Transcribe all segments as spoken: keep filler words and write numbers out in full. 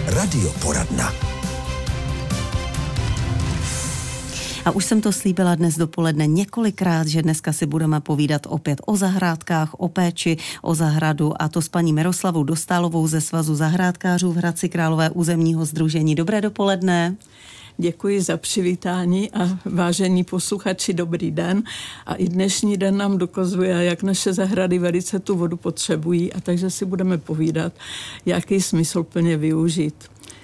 Radioporadna. A už jsem to slíbila dnes dopoledne několikrát, že dneska si budeme povídat opět o zahrádkách, o péči, o zahradu, a to s paní Miroslavou Dostálovou ze Svazu zahrádkářů v Hradci Králové územního sdružení. Dobré dopoledne. Děkuji za přivítání a vážení posluchači, dobrý den. A i dnešní den nám dokazuje, jak naše zahrady velice tu vodu potřebují, a takže si budeme povídat, jaký smysl plně využít.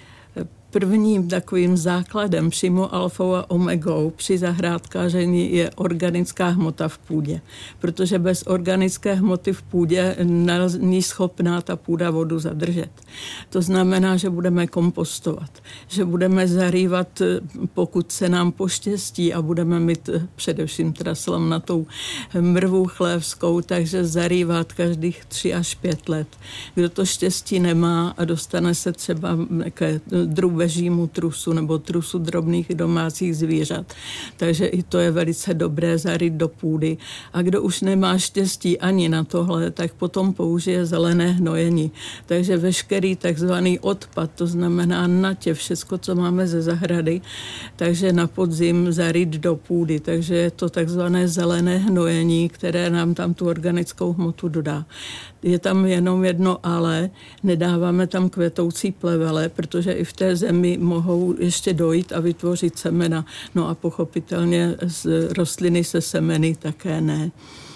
Prvním takovým základem, přímo alfou a omegou při zahrádkáření je organická hmota v půdě. Protože bez organické hmoty v půdě není schopná ta půda vodu zadržet. To znamená, že budeme kompostovat, že budeme zarývat, pokud se nám poštěstí, a budeme mít především teda slavnatou mrvu chlévskou, takže zarývat každých tři až pět let. Kdo to štěstí nemá a dostane se třeba k drůbežímu trusu nebo trusu drobných domácích zvířat. Takže i to je velice dobré zarýt do půdy. A kdo už nemá štěstí ani na tohle, tak potom použije zelené hnojení. Takže veškerý takzvaný odpad, to znamená natě, všecko, co máme ze zahrady, takže na podzim zarýt do půdy. Takže je to takzvané zelené hnojení, které nám tam tu organickou hmotu dodá. Je tam jenom jedno ale, nedáváme tam kvetoucí plevele, protože i v té zemi mohou ještě dojít a vytvořit semena. No a pochopitelně z rostliny se semeny také ne.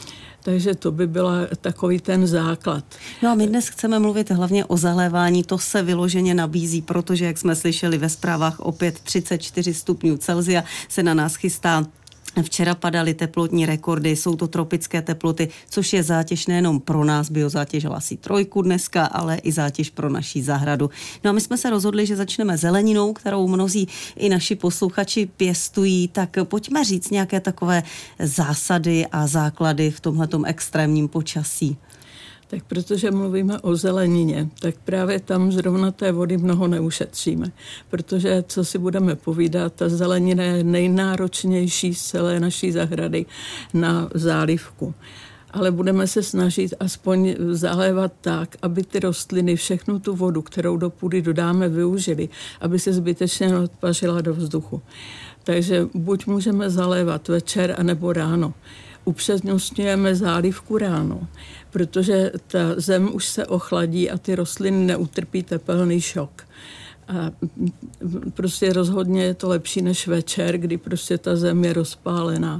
Takže to by byla takový ten základ. No a my dnes chceme mluvit hlavně o zalévání. To se vyloženě nabízí, protože, jak jsme slyšeli ve zprávách, opět třicet čtyři stupňů Celsia se na nás chystá. Včera padaly teplotní rekordy, jsou to tropické teploty, což je zátěž nejenom pro nás, biozátěž lasí trojku dneska, ale i zátěž pro naší zahradu. No a my jsme se rozhodli, že začneme zeleninou, kterou mnozí i naši posluchači pěstují, tak pojďme říct nějaké takové zásady a základy v tomhletom extrémním počasí. Tak protože mluvíme o zelenině, tak právě tam zrovna té vody mnoho neušetříme. Protože, co si budeme povídat, ta zelenina je nejnáročnější z celé naší zahrady na zálivku. Ale budeme se snažit aspoň zalévat tak, aby ty rostliny všechnu tu vodu, kterou do půdy dodáme, využili, aby se zbytečně neodpařila do vzduchu. Takže buď můžeme zalévat večer, anebo ráno. Upřednostňujeme zálivku ráno, protože ta zem už se ochladí a ty rostliny neutrpí tepelný šok. A prostě rozhodně je to lepší než večer, kdy prostě ta zem je rozpálená.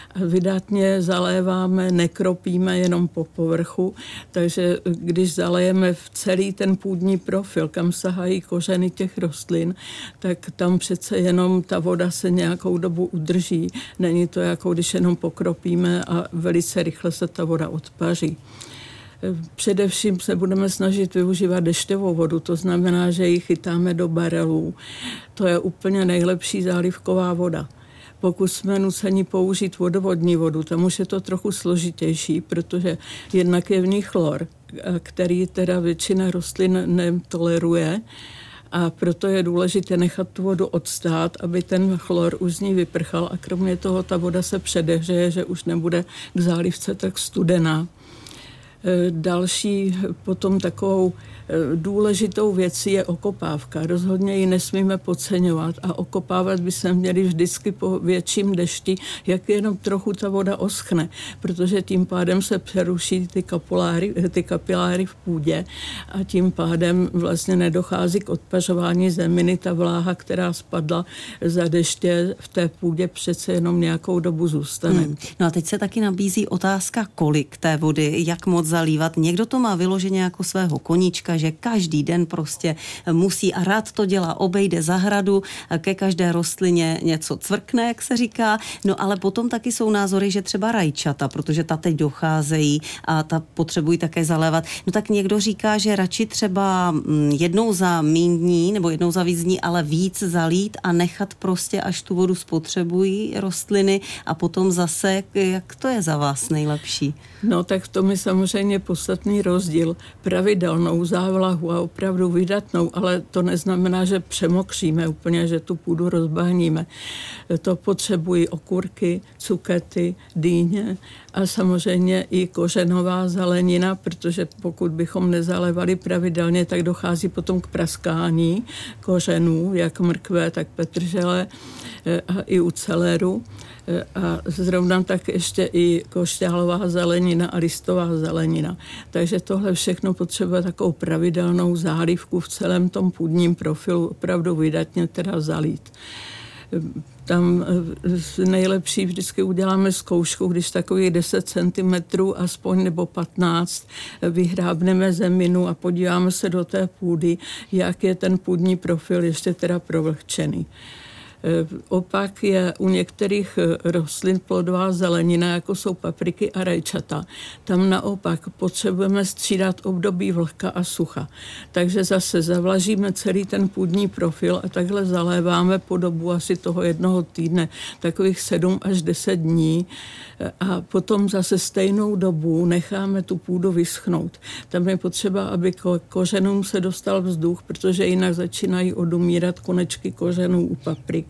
Vydatně zaléváme, nekropíme jenom po povrchu, takže když zalejeme v celý ten půdní profil, kam sahají kořeny těch rostlin, tak tam přece jenom ta voda se nějakou dobu udrží. Není to jako když jenom pokropíme a velice rychle se ta voda odpaří. Především se budeme snažit využívat dešťovou vodu, to znamená, že ji chytáme do barelů. To je úplně nejlepší zálivková voda. Pokud jsme nuceni použít vodovodní vodu, tam už je to trochu složitější, protože jednak je v ní chlor, který teda většina rostlin netoleruje, a proto je důležité nechat tu vodu odstát, aby ten chlor už z ní vyprchal, a kromě toho ta voda se předehřeje, že už nebude k zálivce tak studená. Další potom takovou důležitou věcí je okopávka. Rozhodně ji nesmíme podceňovat a okopávat by se měli vždycky po větším dešti, jak jenom trochu ta voda oschne, protože tím pádem se přeruší ty kapiláry, ty kapiláry v půdě a tím pádem vlastně nedochází k odpařování zeminy. Ta vláha, která spadla za deště v té půdě, přece jenom nějakou dobu zůstane. Hmm. No a teď se taky nabízí otázka, kolik té vody, jak moc zalívat. Někdo to má vyloženě jako svého koníčka, že každý den prostě musí a rád to dělá, obejde zahradu, ke každé rostlině něco cvrkne, jak se říká. No ale potom taky jsou názory, že třeba rajčata, protože ta teď docházejí a ta potřebují také zalévat. No tak někdo říká, že radši třeba jednou za míň dní nebo jednou za víc dní, ale víc zalít a nechat prostě, až tu vodu spotřebují rostliny, a potom zase, jak to je za vás nejlepší? No tak v tom je samozřejmě podstatný rozdíl. Pravidelnou zálivkou závlahu a opravdu vydatnou, ale to neznamená, že přemokříme úplně, že tu půdu rozbahníme. To potřebují okurky, cukety, dýně a samozřejmě i kořenová zelenina, protože pokud bychom nezalévali pravidelně, tak dochází potom k praskání kořenů, jak mrkve, tak petržele a i u celéru. A zrovna tak ještě i košťálová zelenina a listová zelenina. Takže tohle všechno potřebuje takovou pravidelnou zálivku v celém tom půdním profilu, opravdu vydatně teda zalít. Tam nejlepší vždycky uděláme zkoušku, když takových deset centimetrů aspoň nebo patnáct vyhrábneme zeminu a podíváme se do té půdy, jak je ten půdní profil ještě teda provlhčený. Opak je u některých rostlin plodová zelenina, jako jsou papriky a rajčata. Tam naopak potřebujeme střídat období vlhka a sucha. Takže zase zavlažíme celý ten půdní profil a takhle zaléváme po dobu asi toho jednoho týdne, takových sedm až deset dní a potom zase stejnou dobu necháme tu půdu vyschnout. Tam je potřeba, aby ko- kořenům se dostal vzduch, protože jinak začínají odumírat konečky kořenů u paprik.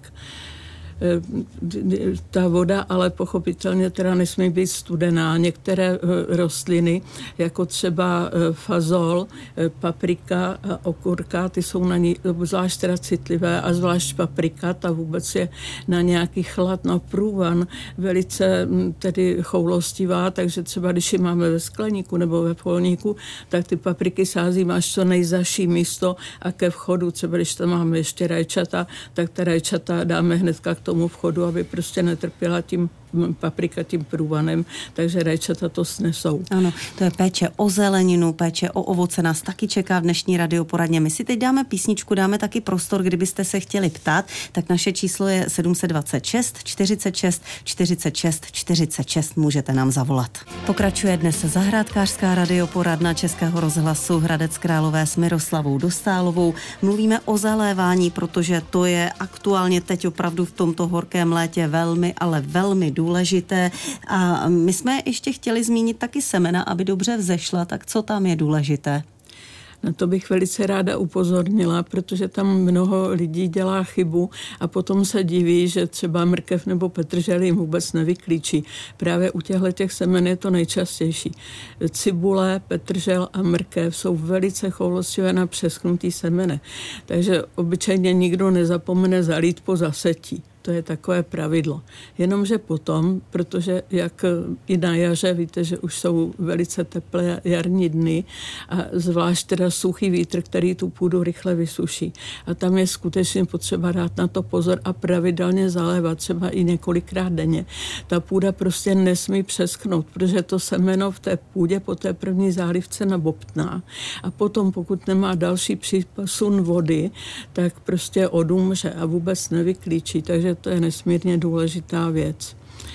Ta voda ale pochopitelně teda nesmí být studená. Některé rostliny, jako třeba fazol, paprika a okurka, ty jsou na ní zvlášť teda citlivé a zvlášť paprika, ta vůbec je na nějaký chlad, na průvan velice tedy choulostivá, takže třeba když ji máme ve skleníku nebo ve polníku, tak ty papriky sázíme až co nejzaší místo a ke vchodu, třeba když tam máme ještě rajčata, tak ta rajčata dáme hnedka k tomu vchodu, aby prostě netrpěla tím paprika tím průvanem, takže rajčata to snesou. Ano, to je péče o zeleninu, péče o ovoce nás taky čeká v dnešní radioporadně. My si teď dáme písničku, dáme taky prostor, kdybyste se chtěli ptát, tak naše číslo je sedm dva šest, čtyřicet šest, čtyřicet šest, čtyřicet šest, můžete nám zavolat. Pokračuje dnes zahrádkářská radioporadna Českého rozhlasu Hradec Králové s Miroslavou Dostálovou. Mluvíme o zalévání, protože to je aktuálně teď opravdu v tomto horkém létě velmi, ale velmi důležité. A my jsme ještě chtěli zmínit taky semena, aby dobře vzešla, tak co tam je důležité? Na to bych velice ráda upozornila, protože tam mnoho lidí dělá chybu a potom se diví, že třeba mrkev nebo petržel jim vůbec nevyklíčí. Právě u těchto těch semen je to nejčastější. Cibule, petržel a mrkev jsou velice choulostivé na přeschnutý semene. Takže obyčejně nikdo nezapomene zalít po zasetí. To je takové pravidlo. Jenomže potom, protože jak i na jaře, víte, že už jsou velice teplé jarní dny a zvlášť teda suchý vítr, který tu půdu rychle vysuší. A tam je skutečně potřeba dát na to pozor a pravidelně zalévat, třeba i několikrát denně. Ta půda prostě nesmí přeschnout, protože to semeno v té půdě po té první zálivce nabobtná. A potom, pokud nemá další přísun vody, tak prostě odumře a vůbec nevyklíčí. Takže to je nesmírně důležitá věc.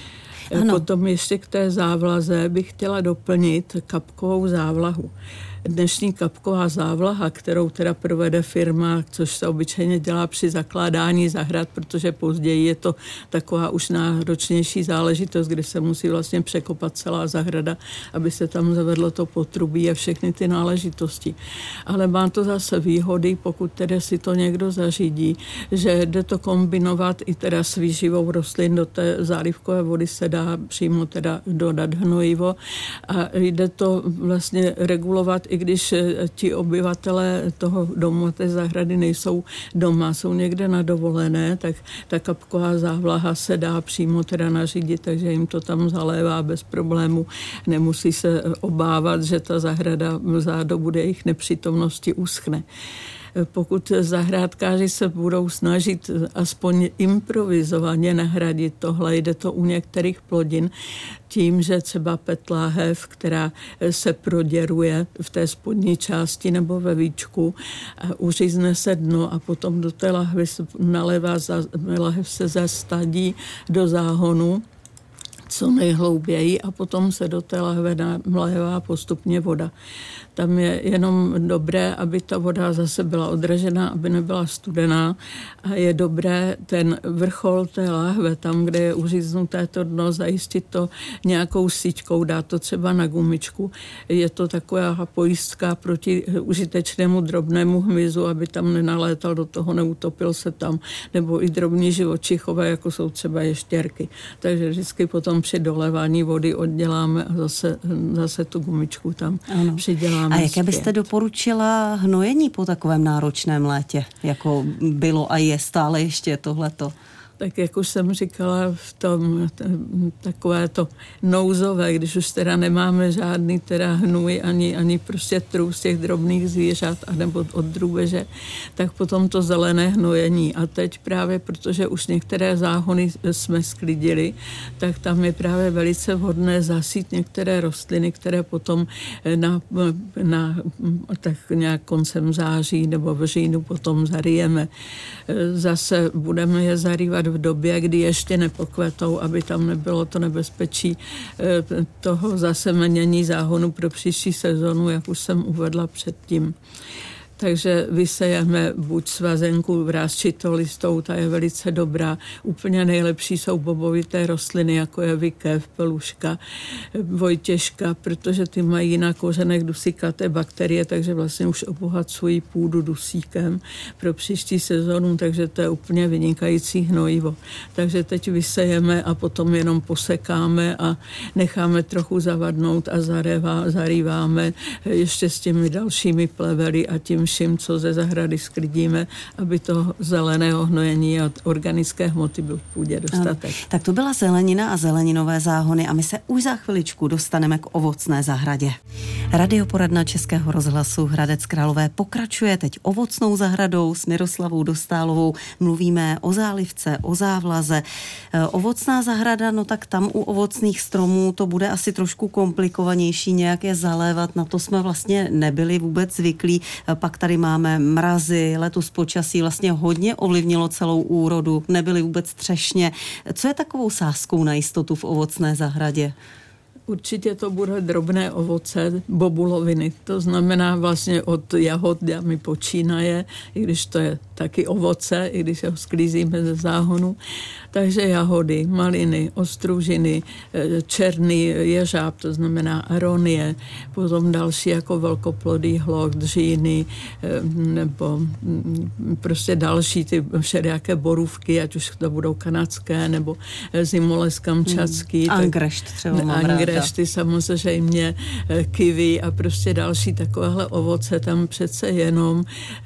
Ano. Potom ještě k té závlaze bych chtěla doplnit kapkovou závlahu. Dnešní kapková závlaha, kterou teda provede firma, což se obyčejně dělá při zakládání zahrad, protože později je to taková už náročnější záležitost, kdy se musí vlastně překopat celá zahrada, aby se tam zavedlo to potrubí a všechny ty náležitosti. Ale má to zase výhody, pokud teda si to někdo zařídí, že jde to kombinovat i teda s výživou rostlin, do té zálivkové vody se dá přímo teda dodat hnojivo a jde to vlastně regulovat, i když ti obyvatelé toho domu, té zahrady nejsou doma, jsou někde na dovolené, tak ta kapková závlaha se dá přímo teda nařídit, takže jim to tam zalévá bez problému. Nemusí se obávat, že ta zahrada za dobu jejich nepřítomnosti uschne. Pokud zahrádkáři se budou snažit aspoň improvizovaně nahradit tohle, jde to u některých plodin tím, že třeba petláhev, která se proděruje v té spodní části nebo ve víčku, uřízne se dno a potom do té lahvy se nalévá, lahev se zastadí do záhonu, co nejhlouběji a potom se do té lahve nalévá postupně voda. Tam je jenom dobré, aby ta voda zase byla odražená, aby nebyla studená a je dobré ten vrchol té lahve, tam, kde je uříznuté to dno, zajistit to nějakou síťkou, dát to třeba na gumičku. Je to taková pojistka proti užitečnému drobnému hmyzu, aby tam nenalétal do toho, neutopil se tam, nebo i drobní živočichové, jako jsou třeba ještěrky. Takže vždycky potom při dolévání vody odděláme a zase, zase tu gumičku tam ano. přiděláme. A jaké byste doporučila hnojení po takovém náročném létě, jako bylo a je stále ještě tohleto? Tak jak už jsem říkala, v tom takové to nouzové, když už teda nemáme žádný teda hnůj, ani, ani prostě trůz těch drobných zvířat, anebo od drůbeže, tak potom to zelené hnojení. A teď právě, protože už některé záhony jsme sklidili, tak tam je právě velice vhodné zasít některé rostliny, které potom na, na tak nějak koncem září nebo v říjnu potom zarijeme. Zase budeme je zarývat v době, kdy ještě nepokvetou, aby tam nebylo to nebezpečí toho zasemenění záhonu pro příští sezonu, jak už jsem uvedla předtím. Takže vysejeme buď svazenku vrásčitolistou, ta je velice dobrá. Úplně nejlepší jsou bobovité rostliny, jako je vykev, peluška, vojtěžka, protože ty mají na kořenech dusíkaté bakterie, takže vlastně už obohacují půdu dusíkem pro příští sezonu, takže to je úplně vynikající hnojivo. Takže teď vysejeme a potom jenom posekáme a necháme trochu zavadnout a zareva, zarýváme ještě s těmi dalšími plevely a tím vším, co ze zahrady sklidíme, aby to zeleného hnojení a organické hmoty byl v půdě dostatek. No, tak to byla zelenina a zeleninové záhony a my se už za chviličku dostaneme k ovocné zahradě. Radioporadna Českého rozhlasu Hradec Králové pokračuje teď ovocnou zahradou s Miroslavou Dostálovou. Mluvíme o zálivce, o závlaze. Ovocná zahrada, no tak tam u ovocných stromů to bude asi trošku komplikovanější nějak je zalévat, na to jsme vlastně nebyli vůbec zvyklí. Pak tady máme mrazy, letos počasí vlastně hodně ovlivnilo celou úrodu, nebyly vůbec třešně. Co je takovou sázkou na jistotu v ovocné zahradě? Určitě to bude drobné ovoce, bobuloviny. To znamená vlastně od jahodami počínaje, i když to je taky ovoce, i když ho sklízíme ze záhonu. Takže jahody, maliny, ostružiny, černý jeřáb, to znamená aronie, potom další jako velkoplodý hloch, dříny, nebo prostě další ty všelijaké borůvky, ať už to budou kanadské, nebo zimoles kamčatský. Hmm. Angrešt třeba mám Angrešty samozřejmě, kiwi a prostě další takovéhle ovoce. Tam přece jenom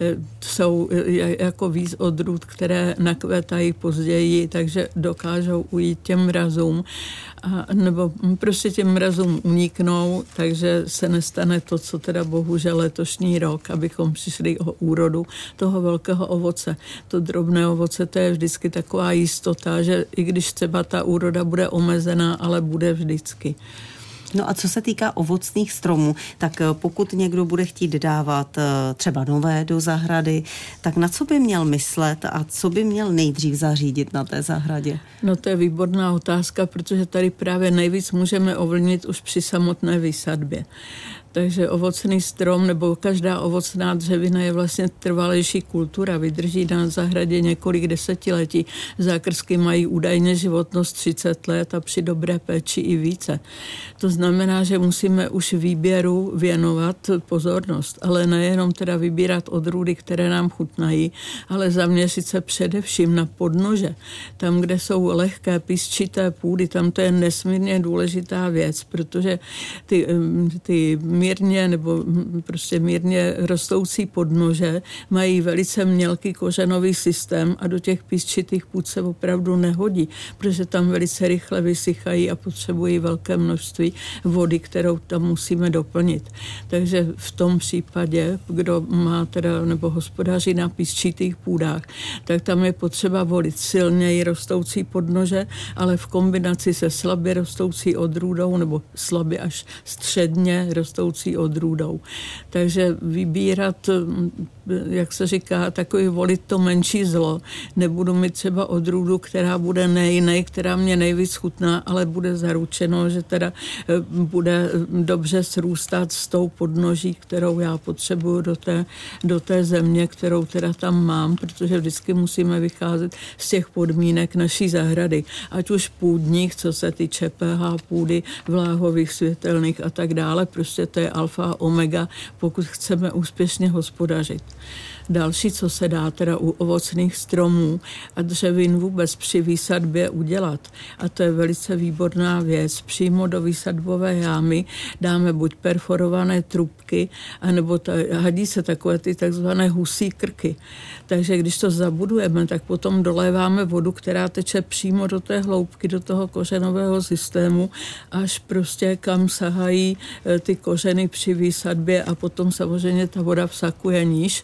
jsou jako víc odrůd, které nakvétají později, takže dokážou ujít těm mrazům, a, nebo prostě těm mrazům uniknou, takže se nestane to, co teda bohužel letošní rok, abychom přišli o úrodu toho velkého ovoce. To drobné ovoce, to je vždycky taková jistota, že i když třeba ta úroda bude omezená, ale bude vždycky. No a co se týká ovocných stromů, tak pokud někdo bude chtít dávat třeba nové do zahrady, tak na co by měl myslet a co by měl nejdřív zařídit na té zahradě? No to je výborná otázka, protože tady právě nejvíc můžeme ovlivnit už při samotné výsadbě. Takže ovocný strom nebo každá ovocná dřevina je vlastně trvalejší kultura. Vydrží na zahradě několik desetiletí. Zákrsky mají údajně životnost třicet let a při dobré péči i více. To znamená, že musíme už výběru věnovat pozornost, ale nejenom teda vybírat odrůdy, které nám chutnají, ale zaměřit se především na podnože. Tam, kde jsou lehké písčité půdy, tam to je nesmírně důležitá věc, protože ty, ty mírně nebo prostě mírně rostoucí podnože mají velice mělký kořenový systém a do těch písčitých půd se opravdu nehodí, protože tam velice rychle vysychají a potřebují velké množství vody, kterou tam musíme doplnit. Takže v tom případě, kdo má teda nebo hospodaří na písčitých půdách, tak tam je potřeba volit silněji rostoucí podnože, ale v kombinaci se slabě rostoucí odrůdou nebo slabě až středně rostoucí odrůdou. Takže vybírat jak se říká, takový volit to menší zlo. Nebudu mít třeba odrůdu, která bude nej, která mě nejvíc chutná, ale bude zaručeno, že teda bude dobře srůstat s tou podnoží, kterou já potřebuju do té, do té země, kterou teda tam mám, protože vždycky musíme vycházet z těch podmínek naší zahrady. Ať už půdních, co se týče pH půdy, vláhových, světelných a tak dále. Prostě to je alfa a omega, pokud chceme úspěšně hospodařit. Další, co se dá teda u ovocných stromů a dřevin vůbec při výsadbě udělat, a to je velice výborná věc, přímo do výsadbové jámy dáme buď perforované trubky, anebo ta, hadí se takové ty takzvané husí krky. Takže když to zabudujeme, tak potom doléváme vodu, která teče přímo do té hloubky, do toho kořenového systému, až prostě kam sahají ty kořeny při výsadbě a potom samozřejmě ta voda vsakuje níž.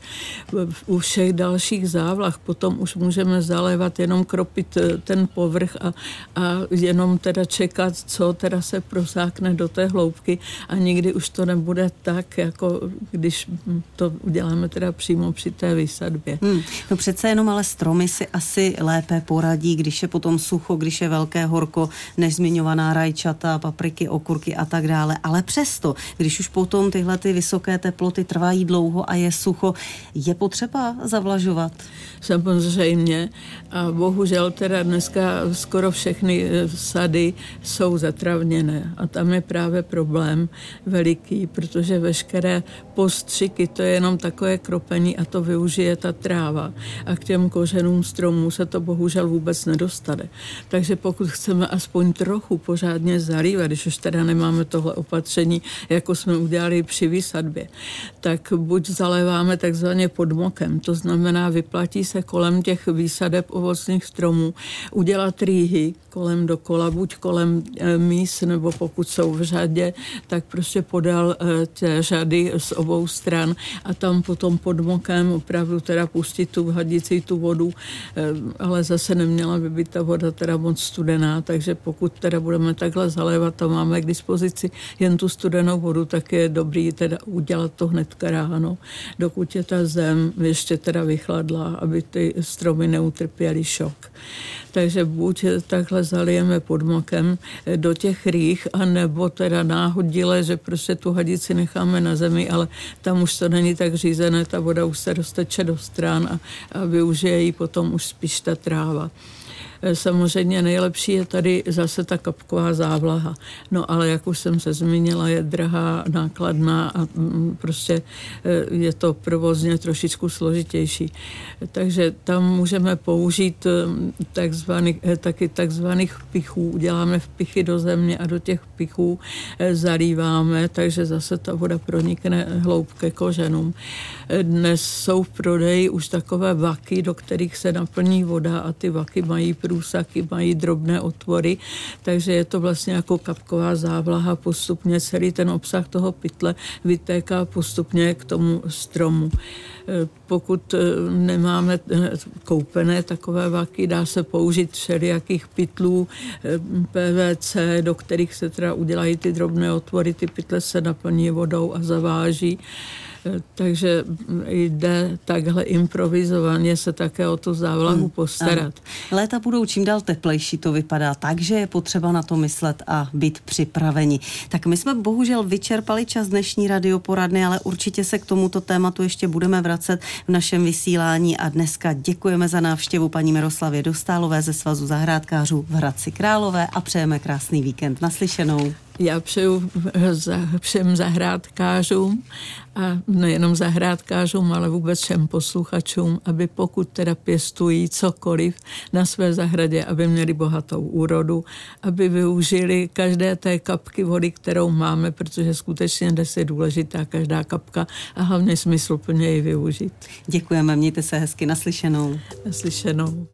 U všech dalších závlah potom už můžeme zalévat, jenom kropit ten povrch a, a jenom teda čekat, co teda se prosákne do té hloubky a nikdy už to nebude tak, jako když to uděláme teda přímo při té výsadbě. Hmm. No přece jenom ale stromy si asi lépe poradí, když je potom sucho, když je velké horko, než zmiňovaná rajčata, papriky, okurky a tak dále. Ale přesto, když už potom tyhle ty vysoké teploty trvají dlouho a je sucho, je potřeba zavlažovat? Samozřejmě. A bohužel teda dneska skoro všechny sady jsou zatravněné. A tam je právě problém veliký, protože veškeré postřiky, to je jenom takové kropení a to využije ta tráva. A k těm kořenům stromů se to bohužel vůbec nedostane. Takže pokud chceme aspoň trochu pořádně zalívat, když už teda nemáme tohle opatření, jako jsme udělali při výsadbě, tak buď zaléváme takzvaně podmokem, to znamená vyplatí se kolem těch výsadeb ovocných stromů udělat rýhy kolem dokola, buď kolem e, míst, nebo pokud jsou v řadě, tak prostě podél e, té řady z obou stran a tam potom podmokem opravdu teda pustit tu hadici, tu vodu, e, ale zase neměla by být ta voda teda moc studená, takže pokud teda budeme takhle zalévat a máme k dispozici jen tu studenou vodu, tak je dobrý teda udělat to hnedka ráno, dokud je ta zem ještě teda vychladla, aby ty stromy neutrpěly šok. Takže buď takhle zalijeme podmokem do těch rých, anebo teda náhodile, že prostě tu hadici necháme na zemi, ale tam už to není tak řízené, ta voda už se rozteče do stran a, a využije ji potom už spíš ta tráva. Samozřejmě nejlepší je tady zase ta kapková závlaha. No ale jak už jsem se zmínila, je drahá, nákladná a prostě je to provozně trošičku složitější. Takže tam můžeme použít takzvaných, taky takzvaných pichů. Uděláme vpichy do země a do těch pichů zalíváme, takže zase ta voda pronikne hloub ke kořenům. Dnes jsou v prodeji už takové vaky, do kterých se naplní voda a ty vaky mají průsaky, mají drobné otvory, takže je to vlastně jako kapková závlaha, postupně celý ten obsah toho pytle vytéká postupně k tomu stromu. Pokud nemáme koupené takové vaky, dá se použít všelijakých pytlů P V C, do kterých se teda udělají ty drobné otvory, ty pytle se naplní vodou a zaváží. Takže jde takhle improvizovaně se také o tu závlahu postarat. Ano. Léta budou čím dál teplejší, to vypadá tak, že je potřeba na to myslet a být připraveni. Tak my jsme bohužel vyčerpali čas dnešní radioporadny, ale určitě se k tomuto tématu ještě budeme vracet v našem vysílání a dneska děkujeme za návštěvu paní Miroslavě Dostálové ze Svazu zahrádkářů v Hradci Králové a přejeme krásný víkend. Naslyšenou. Já přeju všem zahrádkářům a nejenom zahrádkářům, ale vůbec všem posluchačům, aby pokud teda pěstují cokoliv na své zahradě, aby měli bohatou úrodu, aby využili každé té kapky vody, kterou máme, protože skutečně dnes je důležitá každá kapka a hlavně smysluplně ji využít. Děkujeme, mějte se hezky, naslyšenou. Naslyšenou.